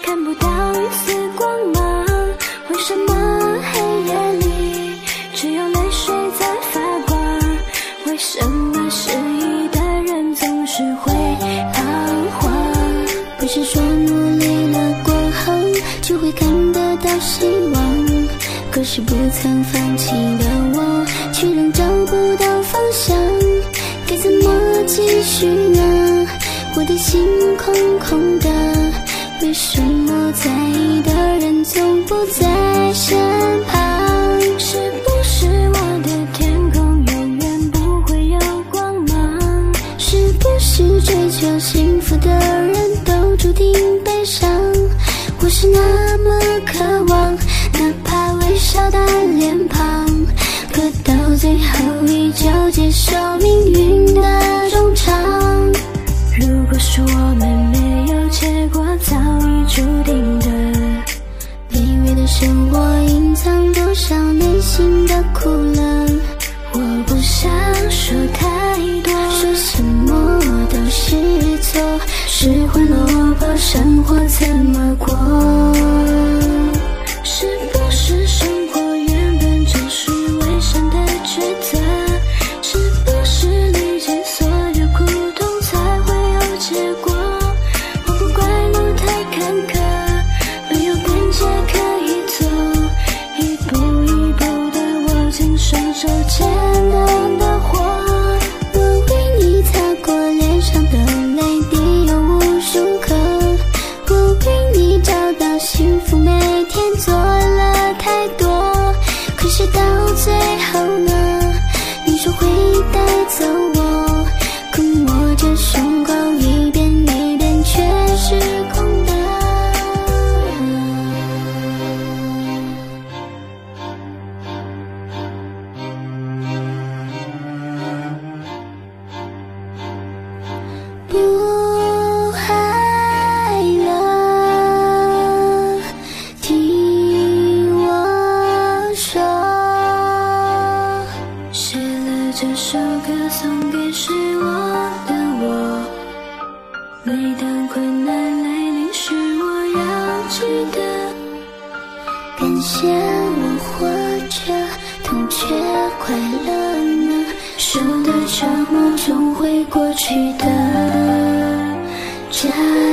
看不到一丝光芒。为什么黑夜里只有泪水在发光？为什么失意的人总是会彷徨？不是说努力了过后就会看得到希望，可是不曾放弃的我却仍找不到方向，该怎么继续呢？我的心空空的，为什么在意的人总不在身旁？是不是我的天空永远不会有光芒？是不是追求幸福的人都注定悲伤？我是那么渴望哪怕微笑的脸庞，可到最后依旧接受命运的冗长。如果说我们没有结果早已注定的，卑微的生活隐藏多少内心的苦冷？我不想说太多，说什么都是错，失魂落魄生活怎么过？是不是生活原本就是危险的抉择？是不是历经所有苦痛才会有结果？我不怪路太坎坷，没有边界可以走，一步一步的握紧双手艰难的活。我为你擦过脸上的泪滴有无数颗，我为你找到幸福每天做了太多，可是到最后呢，你说会带走我，可摸着胸口一遍一遍却是空的。不爱了，听我说，写了这首歌送给失落的我，每当困难来临时我要记得，感谢我活着，痛却快乐呢，受的折磨终会过去的，加